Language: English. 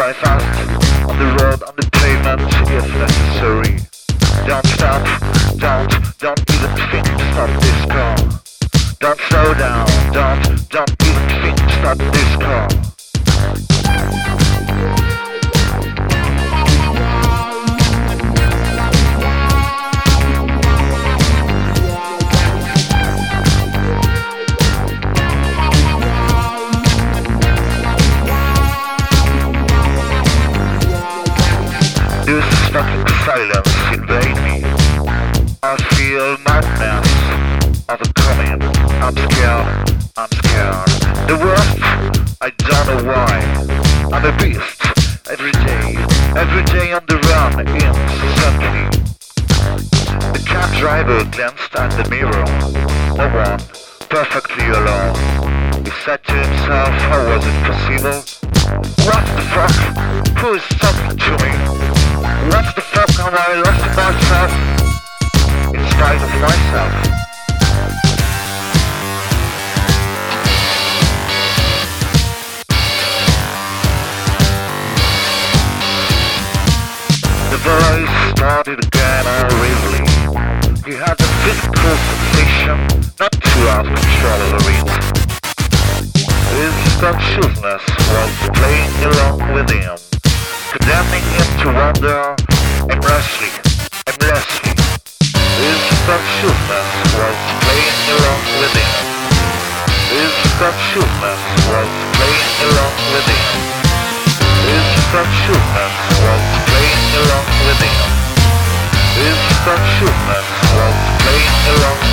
drive fast on the road, on the pavement if necessary. Don't stop, don't even think to stop this car. Don't slow down, don't even think to stop this car. This fucking silence invade me. I feel madness overcoming. I'm scared. The worst, I don't know why. I'm a beast, every day on the run, instantly. The cab driver glanced at the mirror. No one, perfectly alone. He said to himself, how was it possible? What the fuck? Who is talking to me? What the fuck am I lost in myself? In spite of myself. The voice started again hurriedly. He had a physical sensation not to have control over it. His consciousness was playing along with him, condemning him to wander aimlessly. His consciousness was playing along with him. His consciousness was playing along with him. His consciousness was playing along with him. His consciousness was playing along